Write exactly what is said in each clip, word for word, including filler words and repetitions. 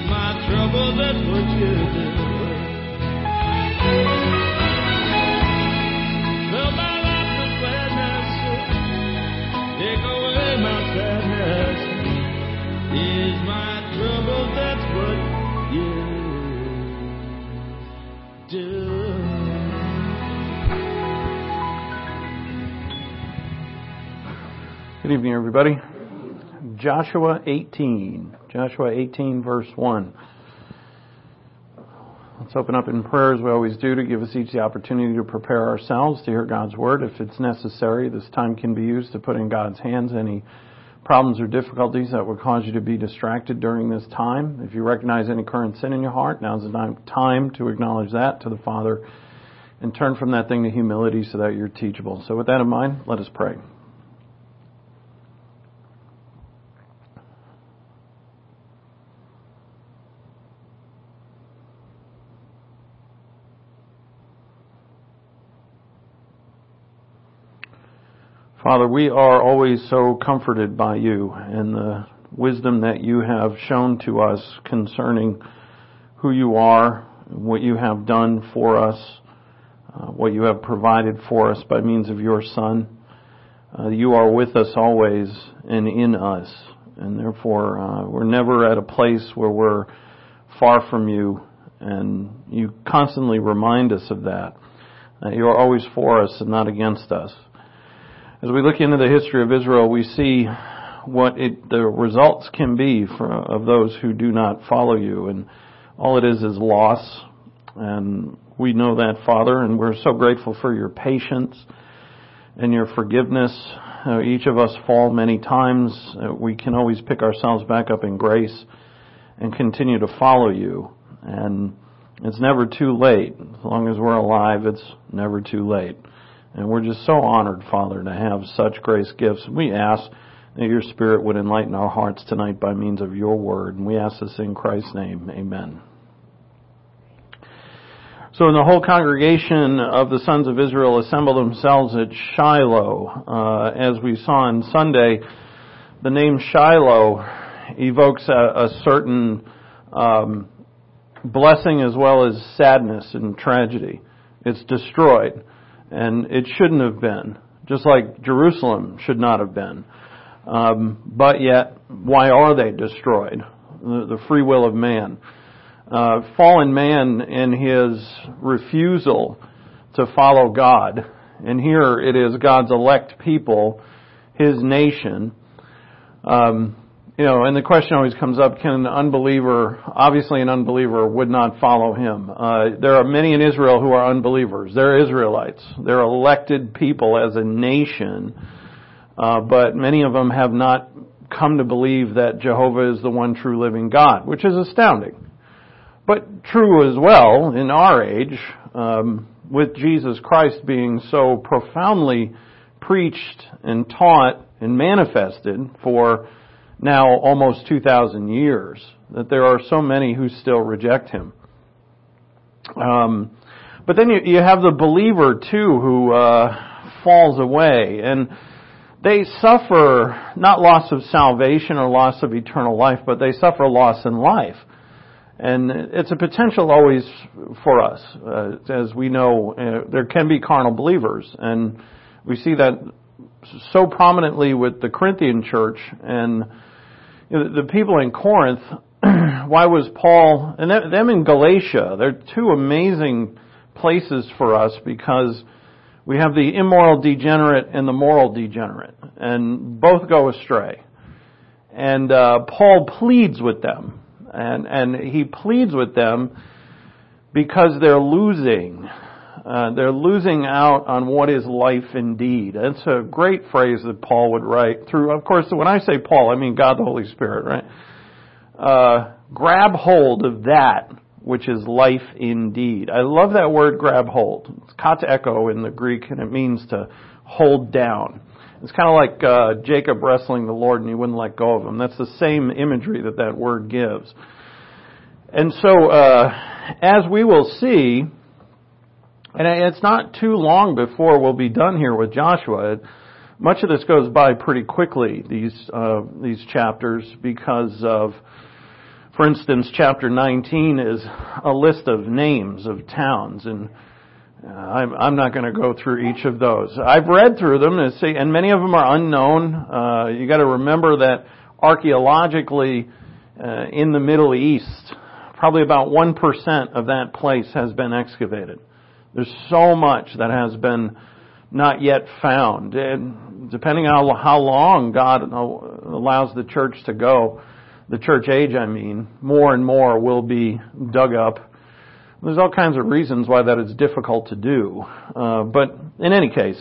my trouble, that's what you do. Fill my life with gladness, take away my sadness. Ease my trouble, that's what you do. Good evening, everybody. Joshua eighteen. Joshua eighteen, verse one. Let's open up in prayer as we always do to give us each the opportunity to prepare ourselves to hear God's Word. If it's necessary, this time can be used to put in God's hands any problems or difficulties that would cause you to be distracted during this time. If you recognize any current sin in your heart, now's the time to acknowledge that to the Father and turn from that thing to humility so that you're teachable. So with that in mind, let us pray. Father, we are always so comforted by you and the wisdom that you have shown to us concerning who you are, what you have done for us, uh, what you have provided for us by means of your Son. Uh, you are with us always and in us, and therefore uh, we're never at a place where we're far from you, and you constantly remind us of that. Uh, you are always for us and not against us. As we look into the history of Israel, we see what it, the results can be for, of those who do not follow you. And all it is is loss. And we know that, Father, and we're so grateful for your patience and your forgiveness. Uh, each of us fall many times. Uh, we can always pick ourselves back up in grace and continue to follow you. And it's never too late. As long as we're alive, it's never too late. And we're just so honored, Father, to have such grace gifts. We ask that your Spirit would enlighten our hearts tonight by means of your word. And we ask this in Christ's name. Amen. So in the whole congregation of the sons of Israel assembled themselves at Shiloh. Uh, as we saw on Sunday, the name Shiloh evokes a, a certain um, blessing as well as sadness and tragedy. It's destroyed. And it shouldn't have been, just like Jerusalem should not have been. Um, but yet, why are they destroyed? The, the free will of man. Uh, fallen man in his refusal to follow God. And here it is God's elect people, his nation. Um, you know, and the question always comes up, can an unbeliever, obviously an unbeliever would not follow him. Uh, there are many in Israel who are unbelievers. They're Israelites. They're elected people as a nation. Uh, but many of them have not come to believe that Jehovah is the one true living God, which is astounding. But true as well in our age, um, with Jesus Christ being so profoundly preached and taught and manifested for now almost two thousand years, that there are so many who still reject him. Um, but then you, you have the believer too who uh, falls away, and they suffer not loss of salvation or loss of eternal life, but they suffer loss in life. And it's a potential always for us. Uh, as we know, uh, there can be carnal believers, and we see that so prominently with the Corinthian church and you know, the people in Corinth. Why was Paul, and them in Galatia, they're two amazing places for us because we have the immoral degenerate and the moral degenerate, and both go astray. And uh, Paul pleads with them, and, and he pleads with them because they're losing. Uh, they're losing out on what is life indeed. That's a great phrase that Paul would write through. Of course, when I say Paul, I mean God the Holy Spirit, right? Uh, grab hold of that which is life indeed. I love that word, grab hold. It's kateko in the Greek, and it means to hold down. It's kind of like uh, Jacob wrestling the Lord, and he wouldn't let go of him. That's the same imagery that that word gives. And so, uh, as we will see, and it's not too long before we'll be done here with Joshua. Much of this goes by pretty quickly, these uh, these chapters, because of, For instance, chapter nineteen is a list of names of towns, and uh, I'm, I'm not going to go through each of those. I've read through them, and, see, and many of them are unknown. Uh, you got to remember that archaeologically, uh, in the Middle East, probably about one percent of that place has been excavated. There's so much that has been not yet found. And depending on how long God allows the church to go, the church age, I mean, more and more will be dug up. There's all kinds of reasons why that is difficult to do. Uh, but in any case,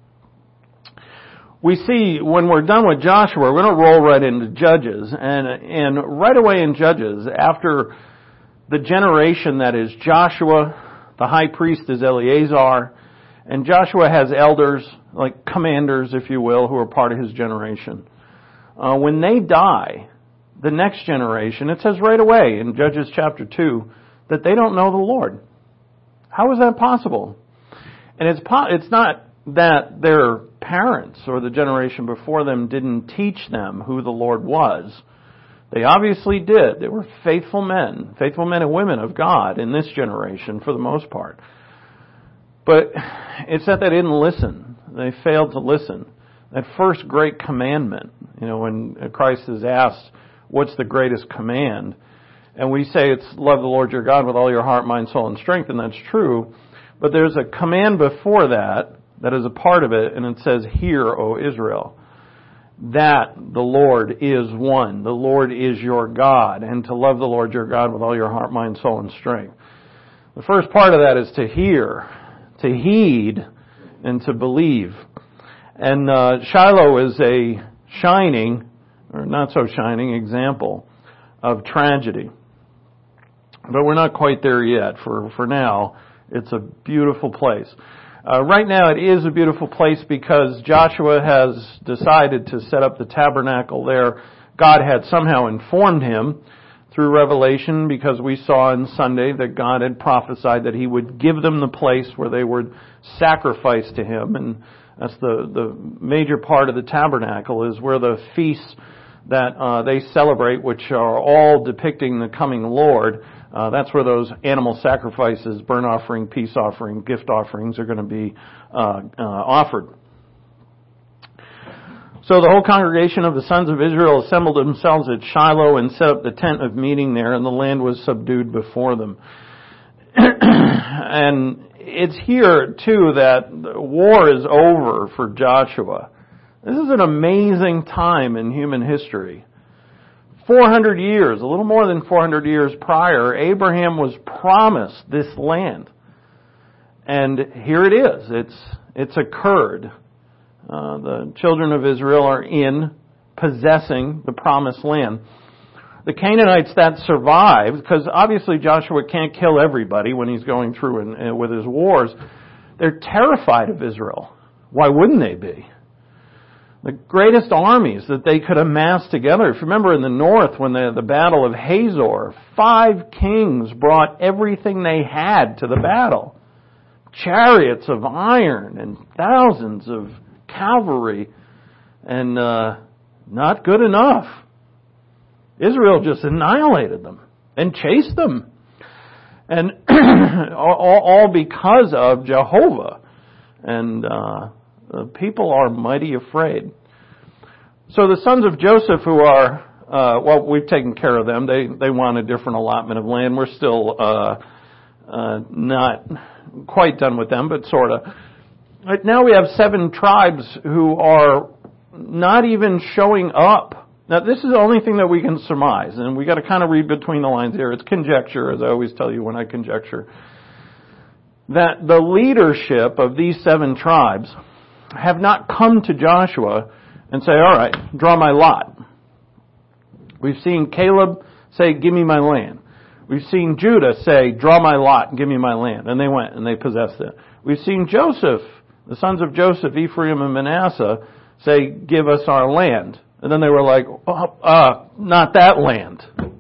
we see when we're done with Joshua, we're going to roll right into Judges. And, and right away in Judges, after the generation that is Joshua, the high priest is Eleazar, and Joshua has elders, like commanders, if you will, who are part of his generation. Uh, when they die, the next generation, it says right away in Judges chapter two, that they don't know the Lord. How is that possible? And it's po- it's not that their parents or the generation before them didn't teach them who the Lord was. They obviously did. They were faithful men, faithful men and women of God in this generation for the most part. But it's that they didn't listen. They failed to listen. That first great commandment, you know, when Christ is asked, what's the greatest command? And we say it's love the Lord your God with all your heart, mind, soul, and strength, and that's true. But there's a command before that that is a part of it, and it says, hear, O Israel, that the Lord is one. The Lord is your God, and to love the Lord your God with all your heart, mind, soul, and strength. The first part of that is to hear, to heed, and to believe. And uh, Shiloh is a shining, or not so shining, example of tragedy. But we're not quite there yet. For, for now, it's a beautiful place. Uh, right now it is a beautiful place because Joshua has decided to set up the tabernacle there. God had somehow informed him through revelation, because we saw on Sunday that God had prophesied that he would give them the place where they would sacrifice to him. And that's the, the major part of the tabernacle, is where the feasts that uh, they celebrate, which are all depicting the coming Lord, uh, that's where those animal sacrifices, burnt offering, peace offering, gift offerings are going to be uh, uh, offered. So the whole congregation of the sons of Israel assembled themselves at Shiloh and set up the tent of meeting there, and the land was subdued before them. And it's here, too, that the war is over for Joshua. This is an amazing time in human history. four hundred years, a little more than four hundred years prior, Abraham was promised this land. And here it is. It's, it's occurred. Uh, the children of Israel are in possessing the promised land. The Canaanites that survived, because obviously Joshua can't kill everybody when he's going through in, in, with his wars, they're terrified of Israel. Why wouldn't they be? The greatest armies that they could amass together. If you remember in the north, when the, the battle of Hazor, five kings brought everything they had to the battle. Chariots of iron and thousands of cavalry, and uh, not good enough. Israel just annihilated them and chased them. And all, all because of Jehovah. And uh, the people are mighty afraid. So the sons of Joseph, who are, uh, well, we've taken care of them. They they want a different allotment of land. We're still uh, uh, not quite done with them, but sort of. Right now we have seven tribes who are not even showing up. Now this is the only thing that we can surmise, and we got to kind of read between the lines here. It's conjecture, as I always tell you when I conjecture, that the leadership of these seven tribes have not come to Joshua and say, all right, draw my lot. We've seen Caleb say, give me my land. We've seen Judah say, draw my lot and give me my land. And they went and they possessed it. We've seen Joseph, the sons of Joseph, Ephraim and Manasseh, say, give us our land. And then they were like, oh, uh, not that land.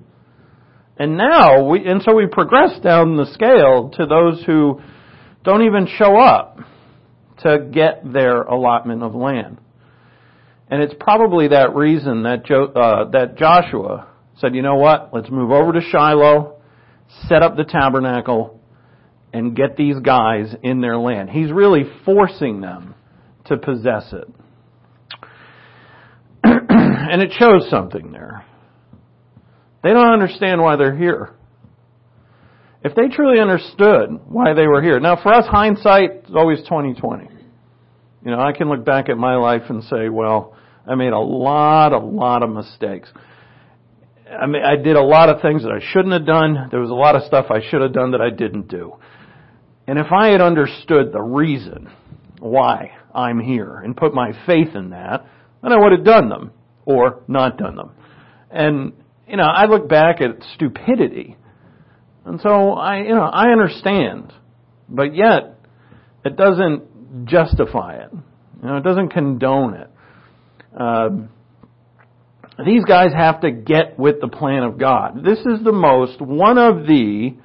And now, we, and so we progress down the scale to those who don't even show up to get their allotment of land. And it's probably that reason that jo, uh, that Joshua said, you know what, let's move over to Shiloh, set up the tabernacle, and get these guys in their land. He's really forcing them to possess it. And it shows something there. They don't understand why they're here. If they truly understood why they were here. Now for us, hindsight is always twenty twenty. You know, I can look back at my life and say, well, I made a lot, a lot of mistakes. I mean, I did a lot of things that I shouldn't have done. There was a lot of stuff I should have done that I didn't do. And if I had understood the reason why I'm here and put my faith in that, then I would have done them or not done them. And, you know, I look back at stupidity. And so I, you know, I understand. But yet, it doesn't justify it. You know, it doesn't condone it. Um, these guys have to get with the plan of God. This is the most, one of the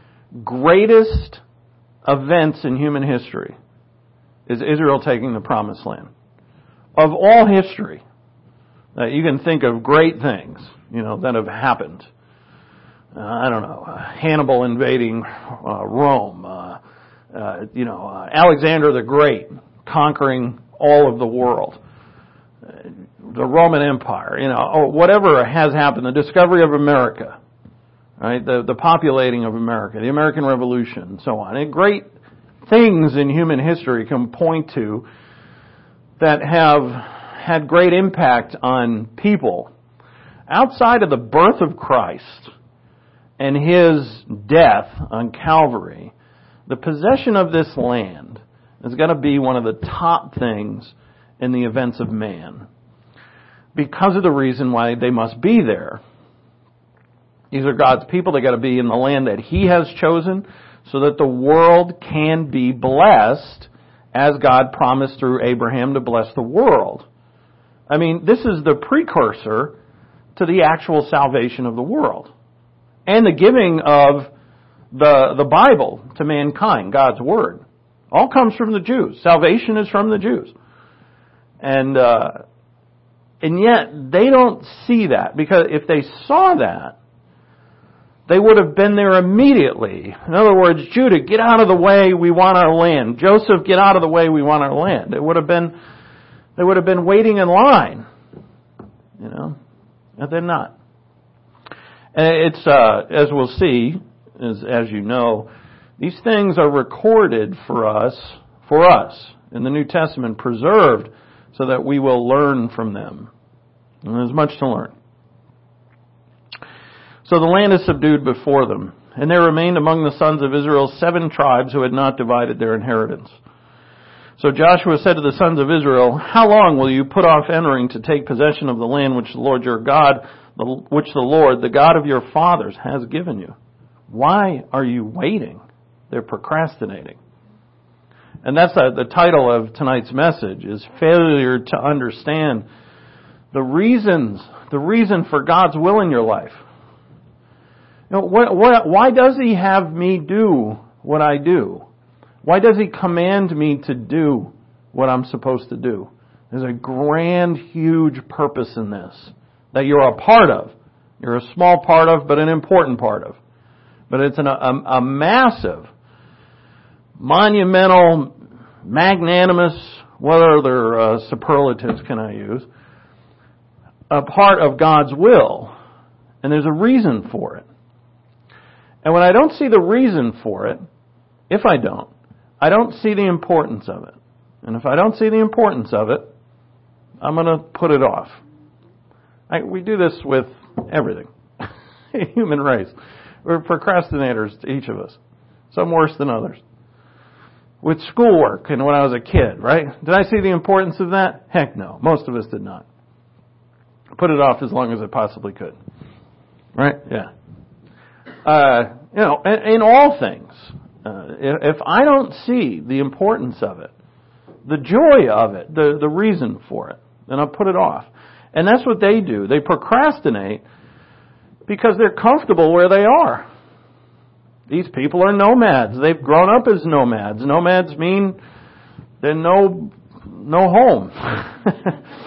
greatest events in human history is Israel taking the promised land. Of all history, uh, you can think of great things, you know, that have happened. Uh, I don't know, uh, Hannibal invading uh, Rome, uh, uh, you know, uh, Alexander the Great conquering all of the world, uh, the Roman Empire, you know, or whatever has happened, the discovery of America, right, the, the populating of America, the American Revolution, and so on. And great things in human history can point to that have had great impact on people. Outside of the birth of Christ and His death on Calvary, the possession of this land is going to be one of the top things in the events of man because of the reason why they must be there. These are God's people. They got to be in the land that He has chosen so that the world can be blessed as God promised through Abraham to bless the world. I mean, this is the precursor to the actual salvation of the world and the giving of the the Bible to mankind, God's Word. All comes from the Jews. Salvation is from the Jews. And uh, and yet they don't see that, because if they saw that, they would have been there immediately. In other words, Judah, get out of the way, we want our land. Joseph, get out of the way, we want our land. It would have been, they would have been waiting in line, you know, and they're not. And it's, uh, as we'll see, as, as you know, these things are recorded for us, for us in the New Testament, preserved so that we will learn from them. And there's much to learn. So the land is subdued before them, and there remained among the sons of Israel seven tribes who had not divided their inheritance. So Joshua said to the sons of Israel, how long will you put off entering to take possession of the land which the Lord your God, which the Lord, the God of your fathers, has given you? Why are you waiting? They're procrastinating. And that's the, the title of tonight's message, is failure to understand the reasons, the reason for God's will in your life. You know, what, what, why does He have me do what I do? Why does He command me to do what I'm supposed to do? There's a grand, huge purpose in this that you're a part of. You're a small part of, but an important part of. But it's an, a, a massive, monumental, magnanimous, what other uh, superlatives can I use? A part of God's will. And there's a reason for it. And when I don't see the reason for it, if I don't, I don't see the importance of it. And if I don't see the importance of it, I'm going to put it off. I, we do this with everything. Human race. We're procrastinators, each of us. Some worse than others. With schoolwork and when I was a kid, right? Did I see the importance of that? Heck no. Most of us did not. Put it off as long as I possibly could. Right? Yeah. Uh, you know, in, in all things, uh, if I don't see the importance of it, the joy of it, the, the reason for it, then I'll put it off. And that's what they do. They procrastinate because they're comfortable where they are. These people are nomads. They've grown up as nomads. Nomads mean they're no, no home.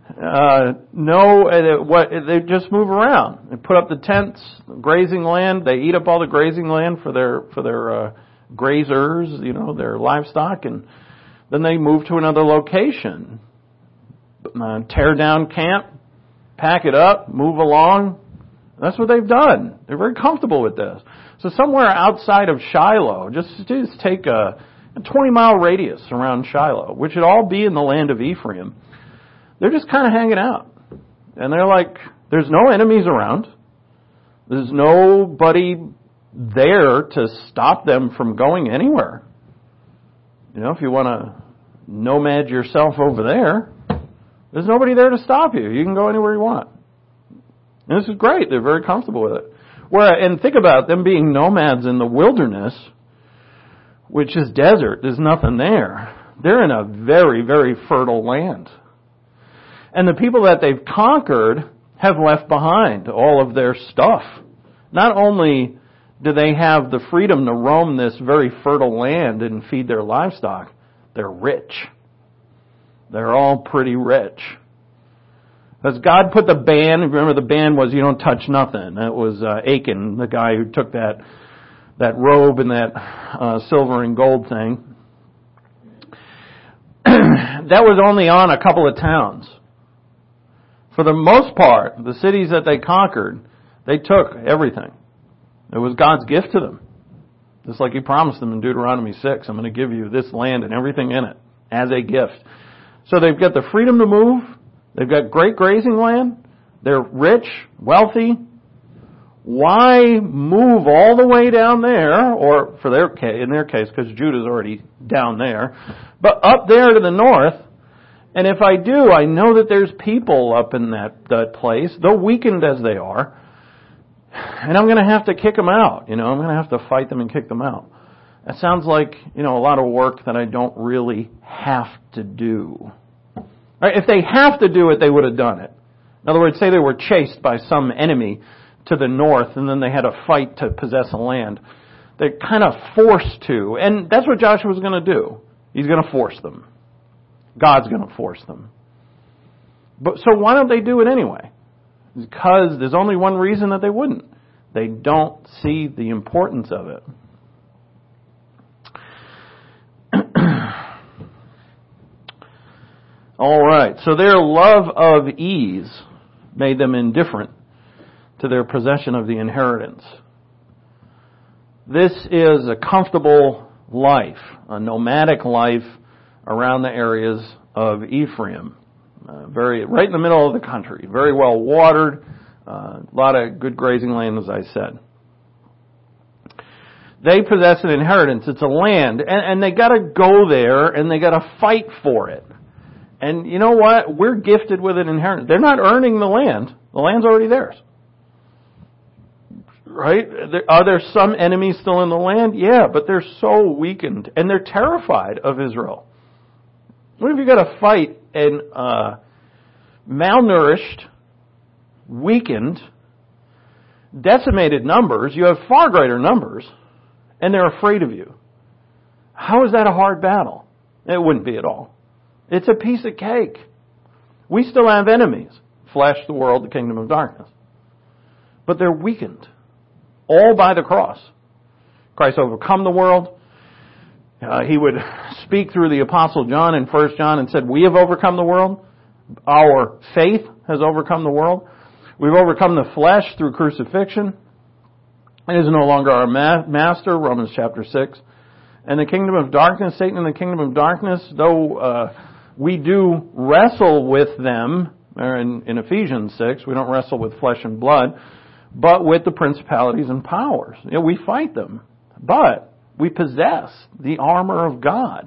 Uh, no, uh, what they just move around. They put up the tents, grazing land. They eat up all the grazing land for their for their uh, grazers, you know, their livestock, and then they move to another location. Uh, tear down camp, pack it up, move along. That's what they've done. They're very comfortable with this. So somewhere outside of Shiloh, just just take a, a twenty mile radius around Shiloh, which would all be in the land of Ephraim. They're just kind of hanging out. And they're like, there's no enemies around. There's nobody there to stop them from going anywhere. You know, if you want to nomad yourself over there, there's nobody there to stop you. You can go anywhere you want. And this is great. They're very comfortable with it. Where, and think about them being nomads in the wilderness, which is desert. There's nothing there. They're in a very, very fertile land. And the people that they've conquered have left behind all of their stuff. Not only do they have the freedom to roam this very fertile land and feed their livestock, they're rich. They're all pretty rich. As God put the ban, remember the ban was you don't touch nothing. That was uh, Achan, the guy who took that that robe and that uh, silver and gold thing. That was only on a couple of towns. For the most part, the cities that they conquered, they took everything. It was God's gift to them. Just like He promised them in Deuteronomy six, I'm going to give you this land and everything in it as a gift. So they've got the freedom to move. They've got great grazing land. They're rich, wealthy. Why move all the way down there, or for their case, in their case, because Judah's already down there, but up there to the north? And if I do, I know that there's people up in that, that place, though weakened as they are, and I'm going to have to kick them out. You know, I'm going to have to fight them and kick them out. That sounds like, you know, a lot of work that I don't really have to do. Right? If they have to do it, they would have done it. In other words, say they were chased by some enemy to the north, and then they had a fight to possess a land. They're kind of forced to, and that's what Joshua's going to do. He's going to force them. God's going to force them. But so why don't they do it anyway? Because there's only one reason that they wouldn't. They don't see the importance of it. All right. So their love of ease made them indifferent to their possession of the inheritance. This is a comfortable life, a nomadic life around the areas of Ephraim. Uh, very right in the middle of the country, very well watered, a uh, lot of good grazing land, as I said. They possess an inheritance. It's a land, and, and they got to go there, and they got to fight for it. And you know what? We're gifted with an inheritance. They're not earning the land. The land's already theirs. Right? Are there some enemies still in the land? Yeah, but they're so weakened, and they're terrified of Israel. What if you got to fight and uh, malnourished, weakened, decimated numbers? You have far greater numbers, and they're afraid of you. How is that a hard battle? It wouldn't be at all. It's a piece of cake. We still have enemies. Flesh, the world, the kingdom of darkness. But they're weakened. All by the cross. Christ overcome the world. Uh, he would speak through the Apostle John in First John and said, we have overcome the world. Our faith has overcome the world. We've overcome the flesh through crucifixion. It is no longer our ma- master, Romans chapter six. And the kingdom of darkness, Satan and the kingdom of darkness, though uh, we do wrestle with them, or in, in Ephesians six, we don't wrestle with flesh and blood, but with the principalities and powers. You know, we fight them, but we possess the armor of God.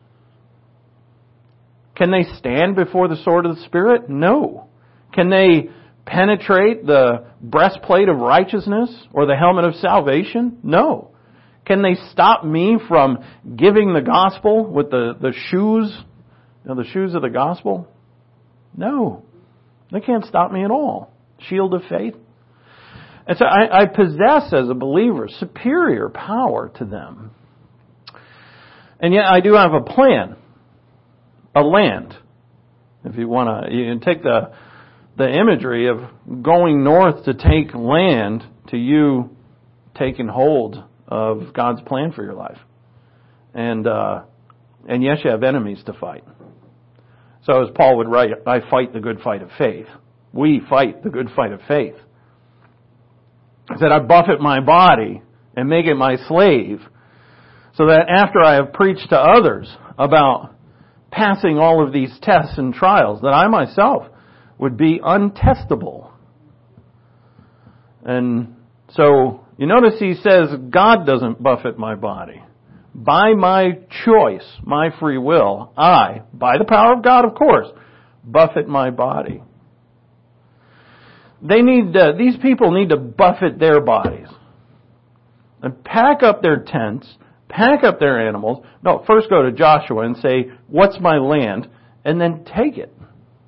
Can they stand before the sword of the Spirit? No. Can they penetrate the breastplate of righteousness or the helmet of salvation? No. Can they stop me from giving the gospel with the, the shoes, you know, the shoes of the gospel? No. They can't stop me at all. Shield of faith. And so I, I possess, as a believer, superior power to them. And yet I do have a plan, a land. If you want to, you can take the the imagery of going north to take land to you taking hold of God's plan for your life. And uh, and yes, you have enemies to fight. So as Paul would write, I fight the good fight of faith. We fight the good fight of faith. He said, I buffet my body and make it my slave, so that after I have preached to others about passing all of these tests and trials, that I myself would be untestable. And so, you notice he says, God doesn't buffet my body. By my choice, my free will, I, by the power of God, of course, buffet my body. They need, uh, these people need to buffet their bodies. And pack up their tents, pack up their animals. No, first go to Joshua and say, what's my land? And then take it.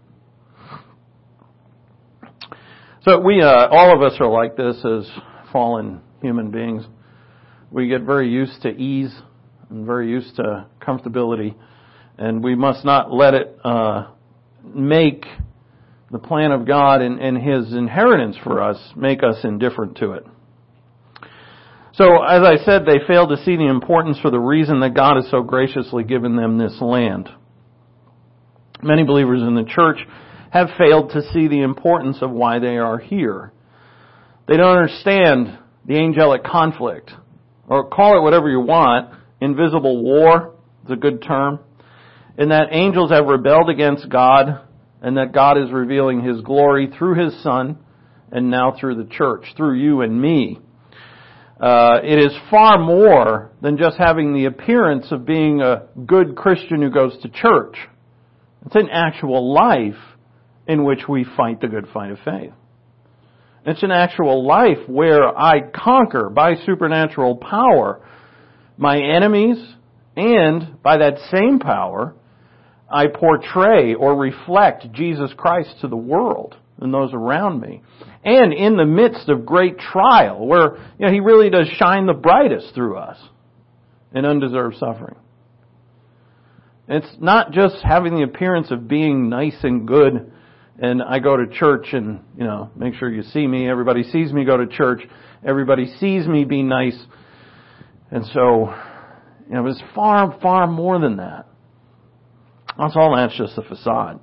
So we, uh, all of us are like this as fallen human beings. We get very used to ease and very used to comfortability. And we must not let it uh, make the plan of God and, and His inheritance for us make us indifferent to it. So, as I said, they fail to see the importance for the reason that God has so graciously given them this land. Many believers in the church have failed to see the importance of why they are here. They don't understand the angelic conflict, or call it whatever you want. Invisible war is a good term. In that angels have rebelled against God, and that God is revealing His glory through His Son, and now through the church, through you and me. Uh, it is far more than just having the appearance of being a good Christian who goes to church. It's an actual life in which we fight the good fight of faith. It's an actual life where I conquer by supernatural power my enemies, and by that same power, I portray or reflect Jesus Christ to the world and those around me. And in the midst of great trial, where you know He really does shine the brightest through us in undeserved suffering. It's not just having the appearance of being nice and good, and I go to church and, you know, make sure you see me. Everybody sees me go to church. Everybody sees me be nice. And so, you know, it's far, far more than that. That's all that's just a facade.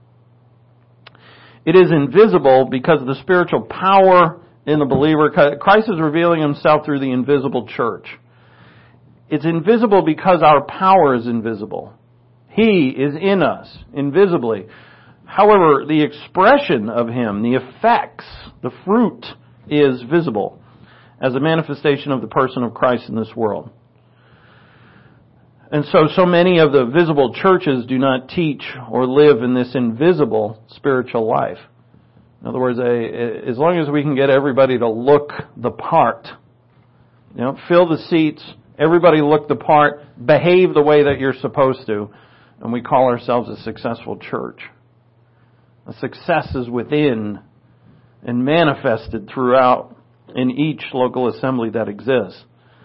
It is invisible because of the spiritual power in the believer. Christ is revealing Himself through the invisible church. It's invisible because our power is invisible. He is in us, invisibly. However, the expression of Him, the effects, the fruit is visible as a manifestation of the person of Christ in this world. And so, so many of the visible churches do not teach or live in this invisible spiritual life. In other words, a, as long as we can get everybody to look the part, you know, fill the seats, everybody look the part, behave the way that you're supposed to, and we call ourselves a successful church. A success is within and manifested throughout in each local assembly that exists.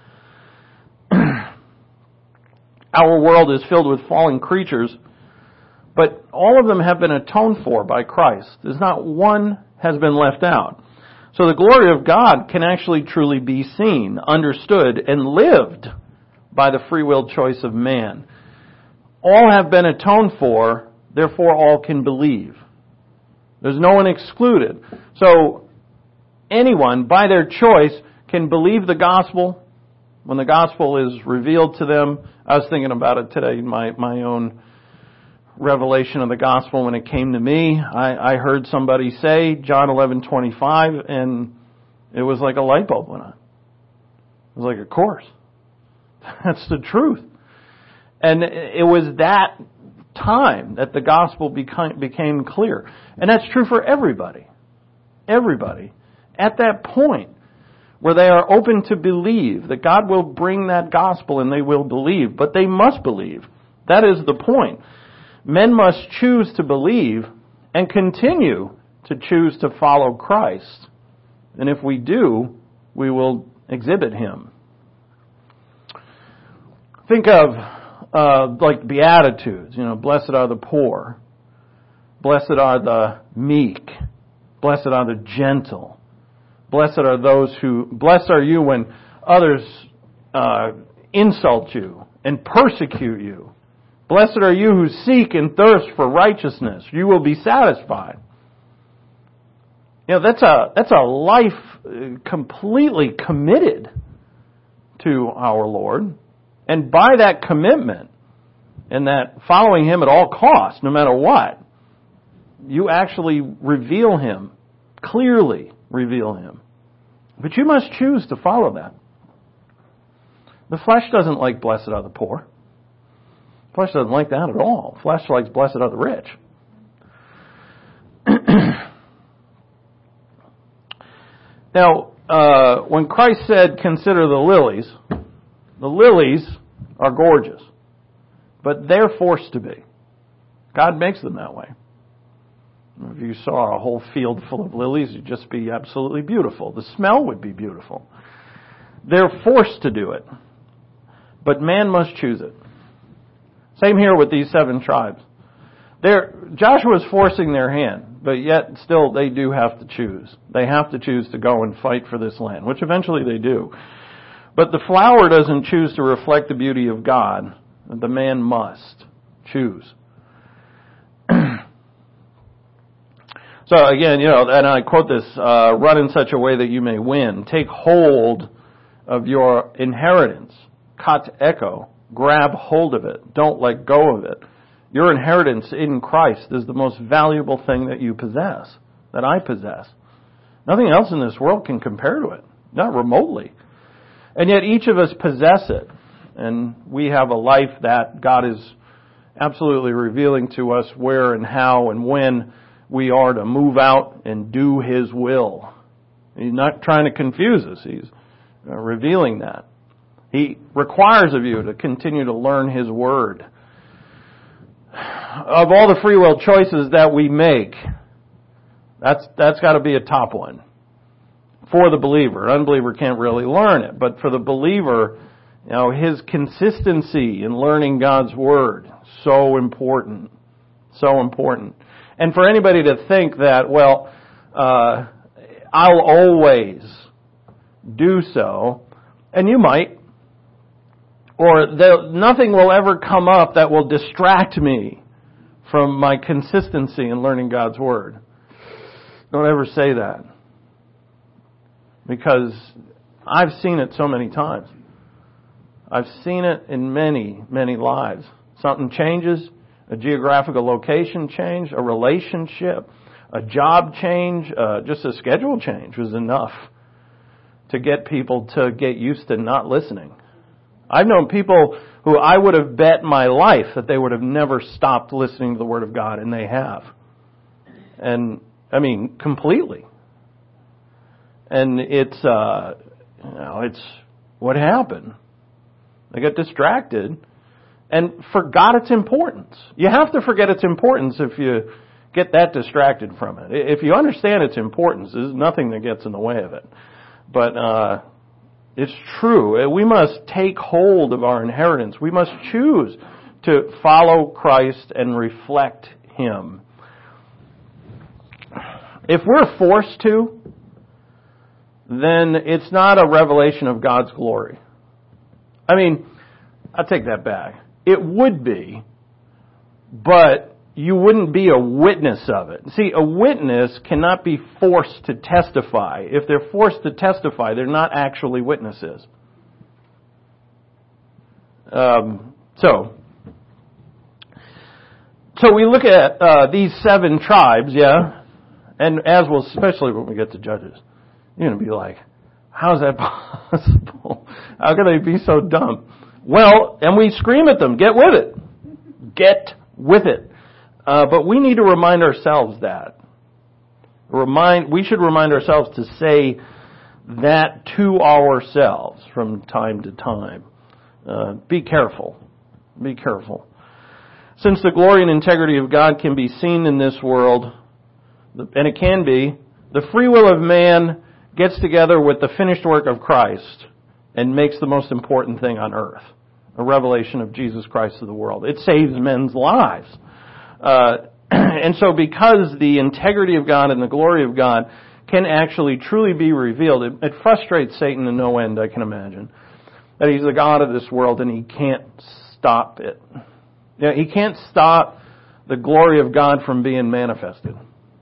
Our world is filled with fallen creatures, but all of them have been atoned for by Christ. There's not one has been left out. So the glory of God can actually truly be seen, understood, and lived by the free will choice of man. All have been atoned for, therefore all can believe. There's no one excluded. So anyone, by their choice, can believe the gospel when the gospel is revealed to them. I was thinking about it today, my, my own revelation of the gospel when it came to me. I, I heard somebody say John eleven twenty-five, and it was like a light bulb went on. It was like, of course. That's the truth. And it was that time that the gospel became, became clear. And that's true for everybody. Everybody. At that point where they are open to believe that God will bring that gospel and they will believe, but they must believe. That is the point. Men must choose to believe and continue to choose to follow Christ. And if we do, we will exhibit Him. Think of uh, like Beatitudes, you know, blessed are the poor. Blessed are the meek. Blessed are the gentle. Blessed are those who, blessed are you when others uh, insult you and persecute you. Blessed are you who seek and thirst for righteousness. You will be satisfied. You know, that's a, that's a life completely committed to our Lord. And by that commitment and that following Him at all costs, no matter what, you actually reveal Him, clearly reveal Him. But you must choose to follow that. The flesh doesn't like blessed are the poor. The flesh doesn't like that at all. The flesh likes blessed are the rich. Now, uh, when Christ said, consider the lilies, the lilies are gorgeous. But they're forced to be. God makes them that way. If you saw a whole field full of lilies, it'd just be absolutely beautiful. The smell would be beautiful. They're forced to do it. But man must choose it. Same here with these seven tribes. They're, Joshua's forcing their hand, but yet still they do have to choose. They have to choose to go and fight for this land, which eventually they do. But the flower doesn't choose to reflect the beauty of God. The man must choose. So again, you know, and I quote this, uh, run in such a way that you may win. Take hold of your inheritance. Kat echo. Grab hold of it. Don't let go of it. Your inheritance in Christ is the most valuable thing that you possess, that I possess. Nothing else in this world can compare to it. Not remotely. And yet each of us possess it. And we have a life that God is absolutely revealing to us where and how and when we are to move out and do His will. He's not trying to confuse us. He's revealing that. He requires of you to continue to learn His Word. Of all the free will choices that we make, that's that's got to be a top one. For the believer. An unbeliever can't really learn it. But for the believer, you know, his consistency in learning God's Word, so important. So important. And for anybody to think that, well, uh, I'll always do so, and you might, or nothing will ever come up that will distract me from my consistency in learning God's Word. Don't ever say that. Because I've seen it so many times. I've seen it in many, many lives. Something changes. A geographical location change, a relationship, a job change, uh, just a schedule change was enough to get people to get used to not listening. I've known people who I would have bet my life that they would have never stopped listening to the Word of God, and they have. And, I mean, completely. And it's, uh, you know, it's what happened. They got distracted and forgot its importance. You have to forget its importance if you get that distracted from it. If you understand its importance, there's nothing that gets in the way of it. But uh, it's true. We must take hold of our inheritance. We must choose to follow Christ and reflect Him. If we're forced to, then it's not a revelation of God's glory. I mean, I'll take that back. It would be, but you wouldn't be a witness of it. See, a witness cannot be forced to testify. If they're forced to testify, they're not actually witnesses. Um, so, so we look at uh, these seven tribes, yeah, and as we'll, especially when we get to Judges, you're going to be like, how is that possible? How can they be so dumb? Well, and we scream at them, get with it. Get with it. Uh, but we need to remind ourselves that. Remind, we should remind ourselves to say that to ourselves from time to time. Uh, be careful. Be careful. Since the glory and integrity of God can be seen in this world, and it can be, the free will of man gets together with the finished work of Christ and makes the most important thing on earth, a revelation of Jesus Christ to the world. It saves men's lives. Uh, And so because the integrity of God and the glory of God can actually truly be revealed, it, it frustrates Satan to no end, I can imagine. That he's the God of this world and he can't stop it. You know, he can't stop the glory of God from being manifested.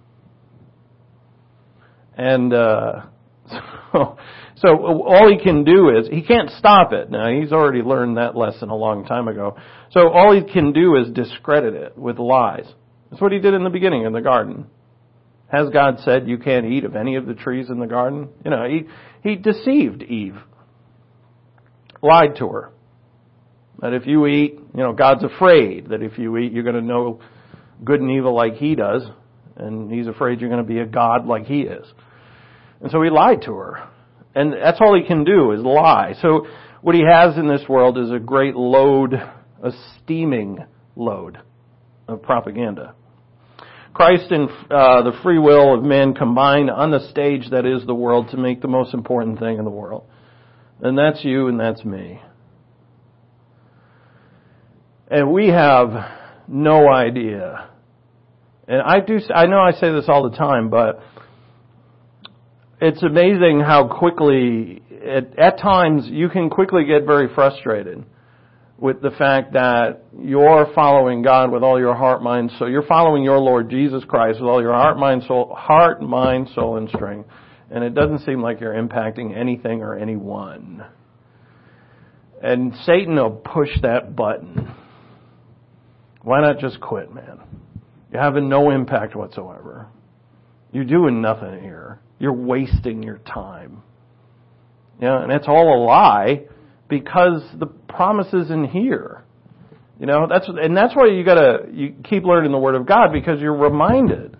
And uh, so, so all he can do is, he can't stop it. Now, he's already learned that lesson a long time ago. So all he can do is discredit it with lies. That's what he did in the beginning in the garden. Has God said you can't eat of any of the trees in the garden? You know, he, he deceived Eve. Lied to her. That if you eat, you know, God's afraid that if you eat, you're going to know good and evil like he does. And he's afraid you're going to be a God like he is. And so he lied to her. And that's all he can do is lie. So what he has in this world is a great load, a steaming load of propaganda. Christ and uh, the free will of men combine on the stage that is the world to make the most important thing in the world. And that's you and that's me. And we have no idea. And I do, I know I say this all the time, but it's amazing how quickly, at, at times, you can quickly get very frustrated with the fact that you're following God with all your heart, mind, soul. You're following your Lord Jesus Christ with all your heart, mind, soul, heart, mind, soul, and strength. And it doesn't seem like you're impacting anything or anyone. And Satan will push that button. Why not just quit, man? You're having no impact whatsoever. You're doing nothing here. You're wasting your time. Yeah, and it's all a lie because the promise isn't here. You know, that's and that's why you gotta you keep learning the Word of God, because you're reminded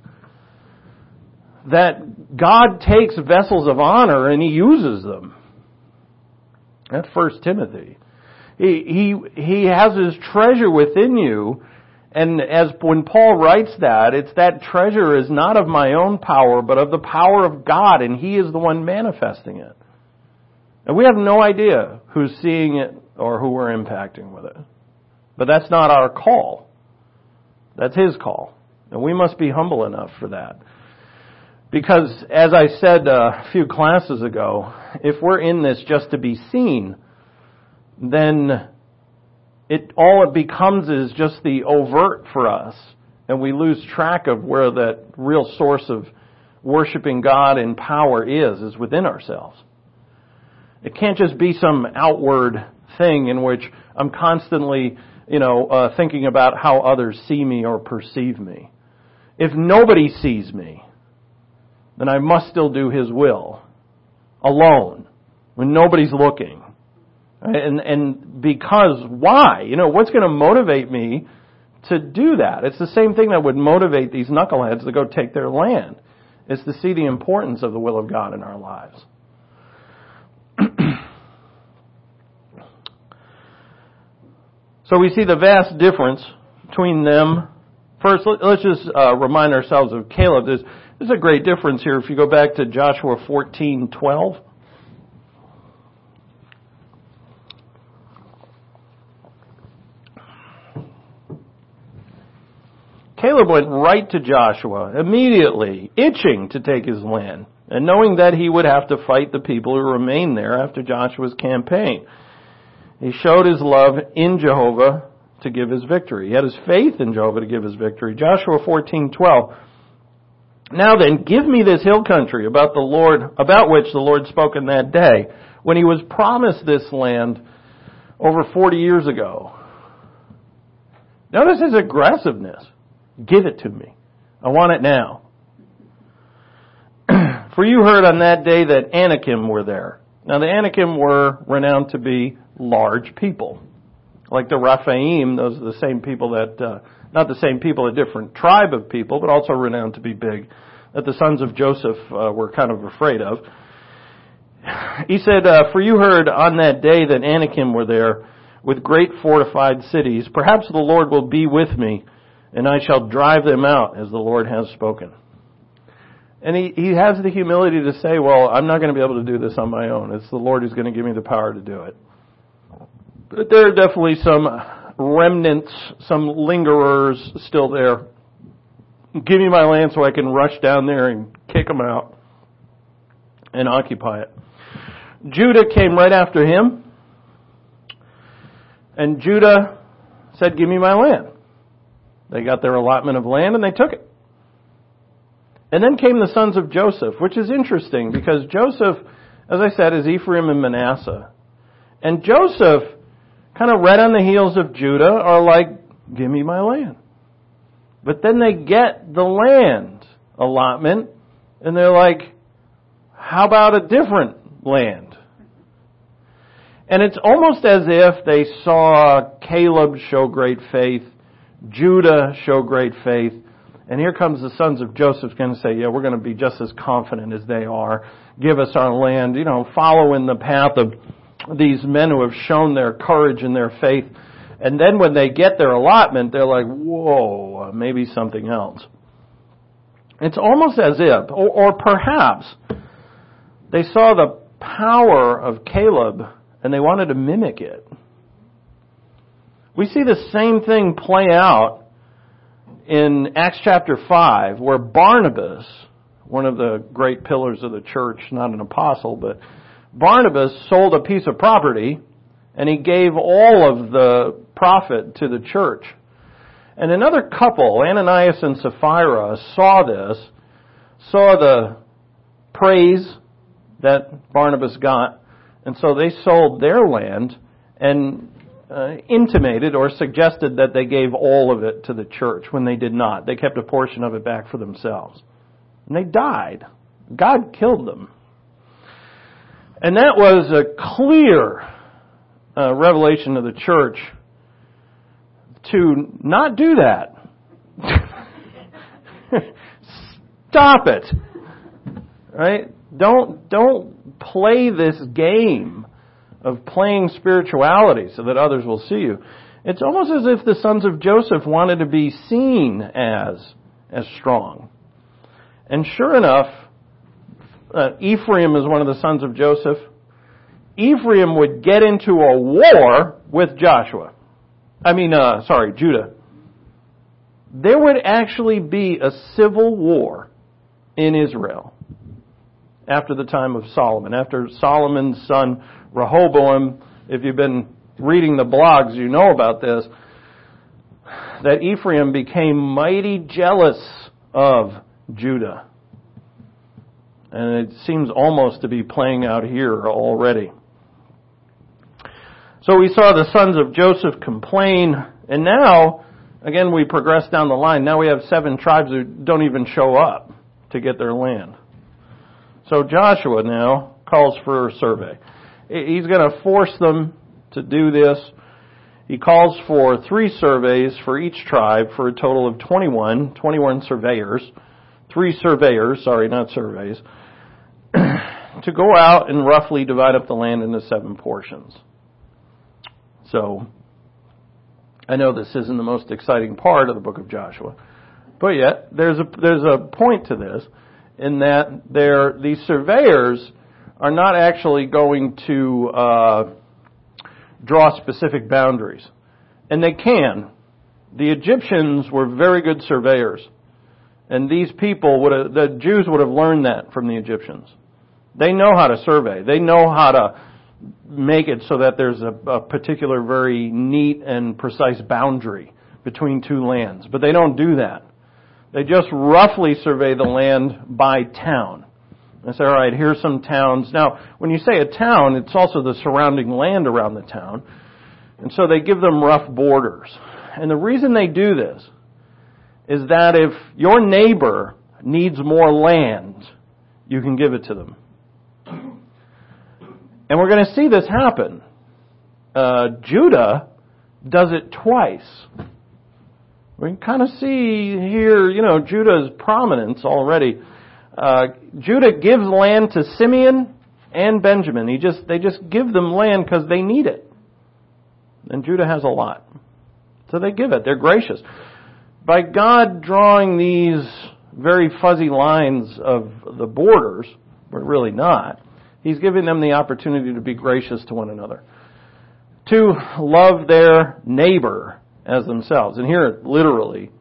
that God takes vessels of honor and He uses them. That's First Timothy. He he he has His treasure within you. And as when Paul writes that, it's that treasure is not of my own power, but of the power of God, and He is the one manifesting it. And we have no idea who's seeing it or who we're impacting with it. But that's not our call. That's His call. And we must be humble enough for that. Because, as I said a few classes ago, if we're in this just to be seen, then It all it becomes is just the overt for us, and we lose track of where that real source of worshiping God in power is, is within ourselves. It can't just be some outward thing in which I'm constantly, you know, uh, thinking about how others see me or perceive me. If nobody sees me, then I must still do His will, alone, when nobody's looking. And and because, why? You know, what's going to motivate me to do that? It's the same thing that would motivate these knuckleheads to go take their land. It's to see the importance of the will of God in our lives. So we see the vast difference between them. First, let's just uh, remind ourselves of Caleb. There's, there's a great difference here. If you go back to Joshua fourteen twelve. Caleb went right to Joshua, immediately, itching to take his land, and knowing that he would have to fight the people who remained there after Joshua's campaign. He showed his love in Jehovah to give his victory. He had his faith in Jehovah to give his victory. Joshua fourteen twelve. Now then, give me this hill country about the Lord, about which the Lord spoke in that day, when he was promised this land over forty years ago. Notice his aggressiveness. Give it to me. I want it now. For you heard on that day that Anakim were there. Now the Anakim were renowned to be large people. Like the Rephaim, those are the same people that, uh, not the same people, a different tribe of people, but also renowned to be big, that the sons of Joseph uh, were kind of afraid of. He said, uh, for you heard on that day that Anakim were there with great fortified cities. Perhaps the Lord will be with me, and I shall drive them out as the Lord has spoken. And he, he has the humility to say, well, I'm not going to be able to do this on my own. It's the Lord who's going to give me the power to do it. But there are definitely some remnants, some lingerers still there Give me my land so I can rush down there and kick them out and occupy it. Judah came right after him. And Judah said, give me my land. They got their allotment of land and they took it. And then came the sons of Joseph, which is interesting because Joseph, as I said, is Ephraim and Manasseh. And Joseph, kind of right on the heels of Judah, are like, give me my land. But then they get the land allotment and they're like, how about a different land? And it's almost as if they saw Caleb show great faith, Judah show great faith, and here comes the sons of Joseph going to say, yeah, we're going to be just as confident as they are. Give us our land, you know, follow in the path of these men who have shown their courage and their faith. And then when they get their allotment, they're like, whoa, maybe something else. It's almost as if, or, or perhaps, they saw the power of Caleb and they wanted to mimic it. We see the same thing play out in Acts chapter five, where Barnabas, one of the great pillars of the church, not an apostle, but Barnabas sold a piece of property and he gave all of the profit to the church. And another couple, Ananias and Sapphira, saw this, saw the praise that Barnabas got, and so they sold their land and uh, intimated or suggested that they gave all of it to the church when they did not. They kept a portion of it back for themselves. And they died. God killed them. And that was a clear uh, revelation of the church to not do that. Stop it. Right? Don't, don't play this game of playing spirituality so that others will see you. It's almost as if the sons of Joseph wanted to be seen as, as strong. And sure enough, uh, Ephraim is one of the sons of Joseph. Ephraim would get into a war with Joshua. I mean, uh, sorry, Judah. There would actually be a civil war in Israel after the time of Solomon. After Solomon's son Rehoboam, if you've been reading the blogs, you know about this, that Ephraim became mighty jealous of Judah. And it seems almost to be playing out here already. So we saw the sons of Joseph complain, and now, again, we progress down the line. Now we have seven tribes who don't even show up to get their land. So Joshua now calls for a survey. He's going to force them to do this. He calls for three surveys for each tribe for a total of twenty-one, twenty-one surveyors. Three surveyors, sorry, not surveys, to go out and roughly divide up the land into seven portions. So, I know this isn't the most exciting part of the book of Joshua, but yet there's a there's a point to this in that there these surveyors are not actually going to uh, draw specific boundaries, and they can. The Egyptians were very good surveyors, and these people would have, the Jews would have learned that from the Egyptians. They know how to survey. They know how to make it so that there's a, a particular very neat and precise boundary between two lands. But they don't do that. They just roughly survey the land by town. They say, all right, here's some towns. Now, when you say a town, it's also the surrounding land around the town. And so they give them rough borders. And the reason they do this is that if your neighbor needs more land, you can give it to them. And we're going to see this happen. Uh, Judah does it twice. We can kind of see here, you know, Judah's prominence already. Uh, Judah gives land to Simeon and Benjamin. He just they just give them land because they need it. And Judah has a lot. So they give it. They're gracious. By God drawing these very fuzzy lines of the borders, but really not, He's giving them the opportunity to be gracious to one another, to love their neighbor as themselves. And here, literally,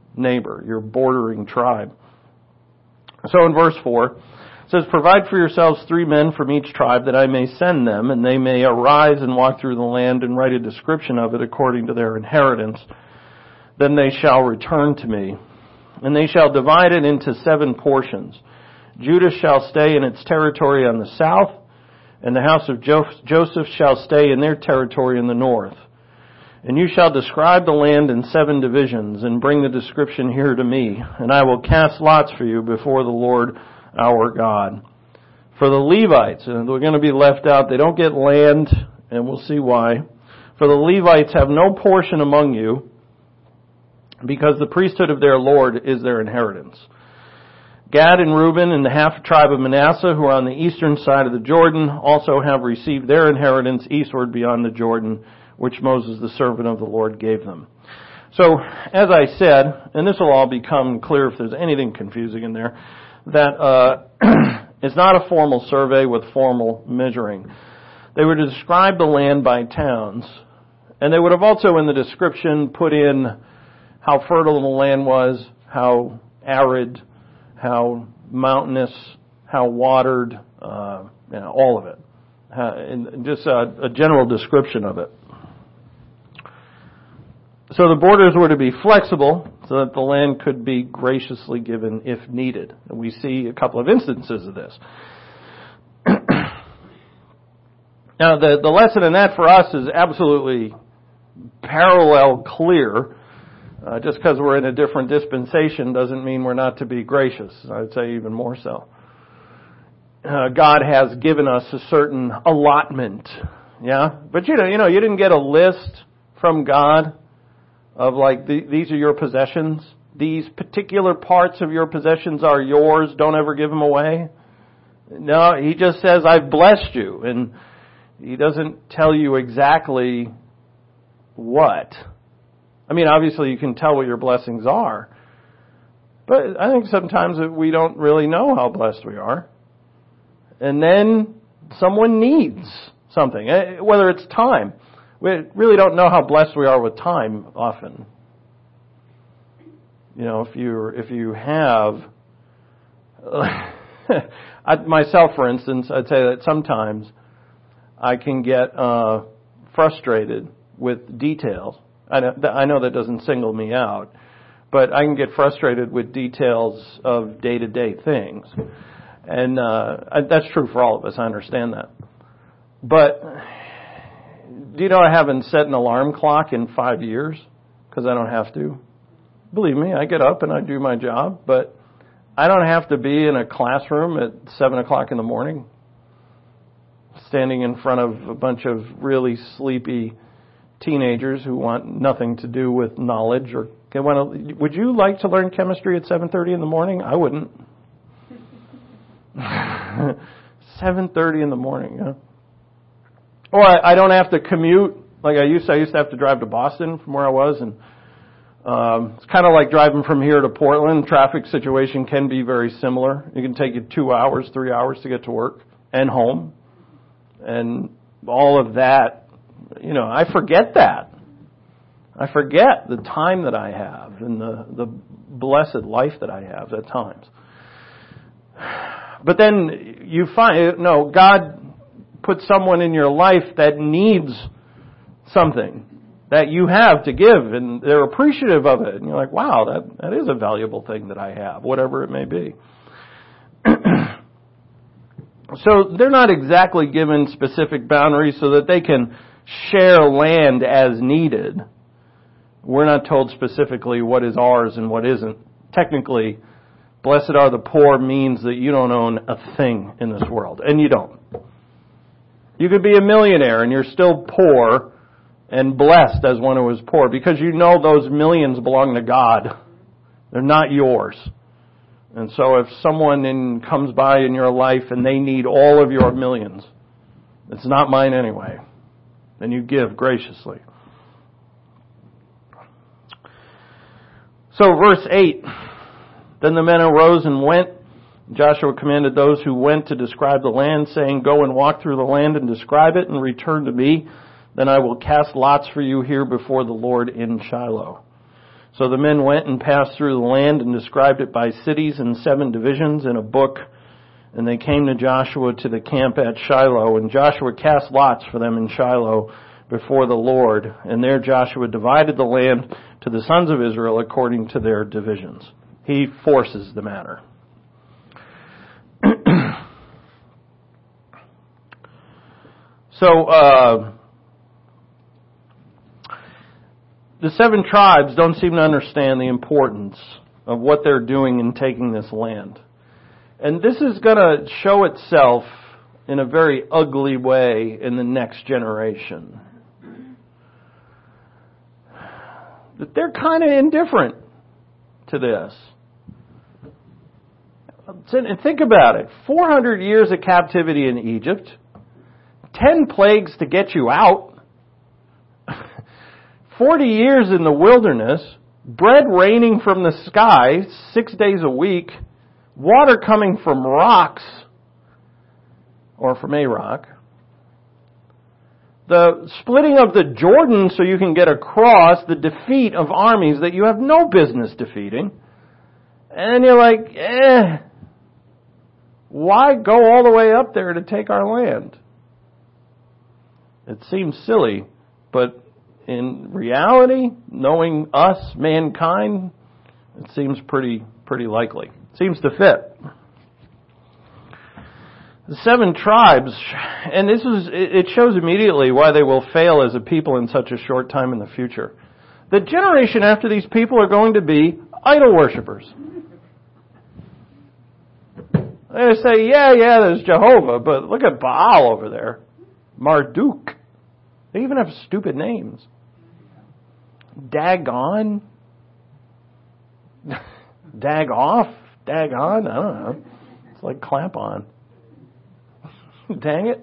neighbor, your bordering tribe. So in verse four, it says, "Provide for yourselves three men from each tribe, that I may send them, and they may arise and walk through the land and write a description of it according to their inheritance. Then they shall return to me. And they shall divide it into seven portions. Judah shall stay in its territory on the south, and the house of Joseph shall stay in their territory in the north. And you shall describe the land in seven divisions, and bring the description here to me, and I will cast lots for you before the Lord our God. For the Levites," and they're going to be left out, they don't get land, and we'll see why. "For the Levites have no portion among you, because the priesthood of their Lord is their inheritance. Gad and Reuben and the half tribe of Manasseh, who are on the eastern side of the Jordan, also have received their inheritance eastward beyond the Jordan, which Moses, the servant of the Lord, gave them." So, as I said, and this will all become clear if there's anything confusing in there, that uh, it's not a formal survey with formal measuring. They were to describe the land by towns, and they would have also in the description put in how fertile the land was, how arid, how mountainous, how watered, uh, you know, all of it. Uh, and just a, a general description of it. So the borders were to be flexible so that the land could be graciously given if needed. And we see a couple of instances of this. Now, the, the lesson in that for us is absolutely parallel clear. Uh, just because we're in a different dispensation doesn't mean we're not to be gracious. I would say even more so. Uh, God has given us a certain allotment, yeah. But you know, you know, you didn't get a list from God of like the, these are your possessions. These particular parts of your possessions are yours. Don't ever give them away. No, He just says, "I've blessed you," and He doesn't tell you exactly what. I mean, obviously you can tell what your blessings are, but I think sometimes we don't really know how blessed we are. And then someone needs something, whether it's time. We really don't know how blessed we are with time often. You know, if you if you have, I, myself for instance, I'd say that sometimes I can get uh, frustrated with details. I know, I know that doesn't single me out, but I can get frustrated with details of day-to-day things. And uh, that's true for all of us. I understand that. But do you know I haven't set an alarm clock in five years because I don't have to? Believe me, I get up and I do my job, but I don't have to be in a classroom at seven o'clock in the morning standing in front of a bunch of really sleepy teenagers who want nothing to do with knowledge. Or would you like to learn chemistry at seven thirty in the morning? I wouldn't. seven thirty in the morning, yeah. Or I, I don't have to commute like I used to. I used to have to drive to Boston from where I was, and um, it's kind of like driving from here to Portland. Traffic situation can be very similar. It can take you two hours, three hours to get to work and home, and all of that. You know, I forget that. I forget the time that I have and the, the blessed life that I have at times. But then you find, no, God put someone in your life that needs something that you have to give, and they're appreciative of it. And you're like, wow, that, that is a valuable thing that I have, whatever it may be. So they're not exactly given specific boundaries so that they can share land as needed. We're not told specifically what is ours and what isn't. Technically, blessed are the poor means that you don't own a thing in this world. And you don't. You could be a millionaire and you're still poor and blessed as one who is poor because you know those millions belong to God. They're not yours. And so if someone in, comes by in your life and they need all of your millions, it's not mine anyway. Then you give graciously. So verse eight, then the men arose and went. Joshua commanded those who went to describe the land, saying, "Go and walk through the land and describe it and return to me. Then I will cast lots for you here before the Lord in Shiloh." So the men went and passed through the land and described it by cities and seven divisions in a book. And they came to Joshua to the camp at Shiloh. And Joshua cast lots for them in Shiloh before the Lord. And there Joshua divided the land to the sons of Israel according to their divisions. He forces the matter. So, uh, the seven tribes don't seem to understand the importance of what they're doing in taking this land. And this is going to show itself in a very ugly way in the next generation. That they're kind of indifferent to this. And think about it. four hundred years of captivity in Egypt. ten plagues to get you out. forty years in the wilderness. Bread raining from the sky six days a week. Water coming from rocks. Or from a rock. The splitting of the Jordan so you can get across. The defeat of armies that you have no business defeating. And you're like, eh. Why go all the way up there to take our land? It seems silly, but in reality, knowing us, mankind, it seems pretty pretty likely. It seems to fit. The seven tribes, and this is it shows immediately why they will fail as a people in such a short time in the future. The generation after these people are going to be idol worshippers. They say, yeah, yeah, there's Jehovah, but look at Baal over there. Marduk. They even have stupid names. Dagon. Dag off. Dag on. I don't know. It's like clamp on. Dang it.